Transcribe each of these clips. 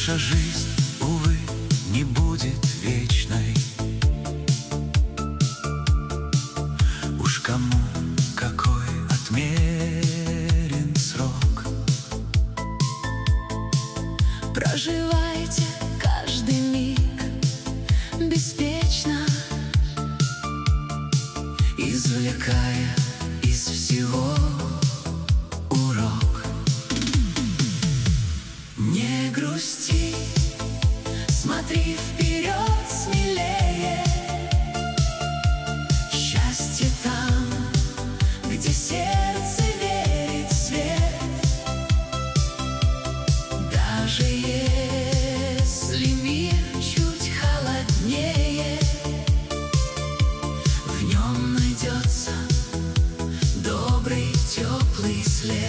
Наша жизнь, увы, не будет вечной. Уж кому какой отмерен срок. Проживайте каждый миг беспечно, извлекая из всего урок. Не грусти, смотри вперед смелее. Счастье там, где сердце верит в свет. Даже если мир чуть холоднее, в нем найдется добрый, теплый след.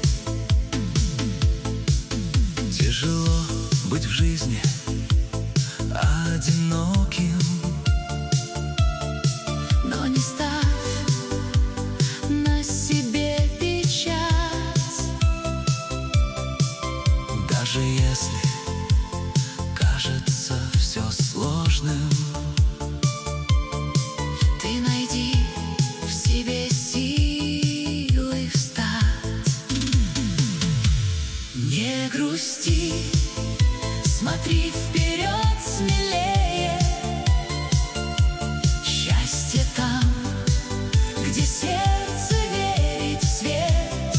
Тяжело быть в жизни одиноким, но не ставь на себе печать. даже если кажется все сложным. Ты найди в себе силы встать. Не грусти, Смотри вперед смелее. счастье там, Где сердце верит в свет.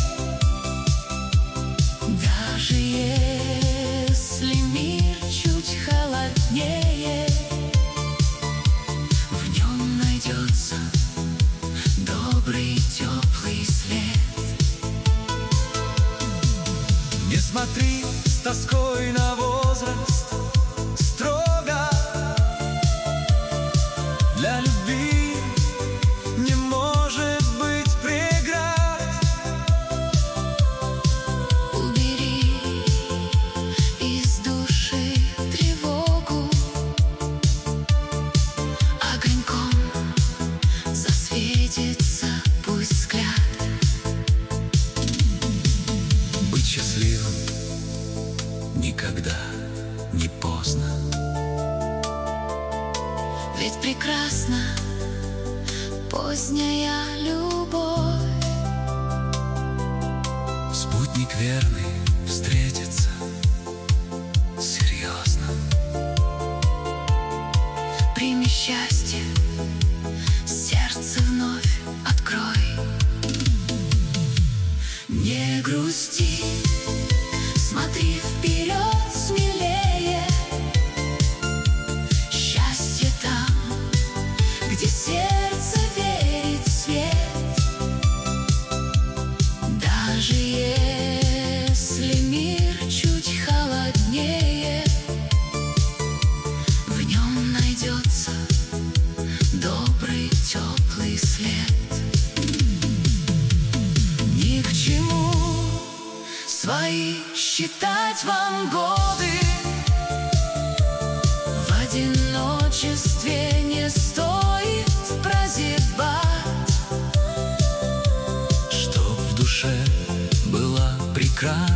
даже Если мир чуть холоднее, в нем найдется добрый, теплый след. Не смотри с тоской на возраст строго. Для любви не может быть преград. убери из души тревогу. Огоньком засветится пусть взгляд. Быть счастливым никогда не поздно. Ведь прекрасна поздняя любовь. Спутник верный встретится серьезно. Прими счастье, сердце вновь открой. Не грусти, Смотри вперед смелее. счастье там, Где сердце верит в свет. даже Если мир чуть холоднее, в нем найдется добрый, теплый след. ни к чему свои считать вам годы. В одиночестве не стоит прозябать. Чтоб в душе была прекрасна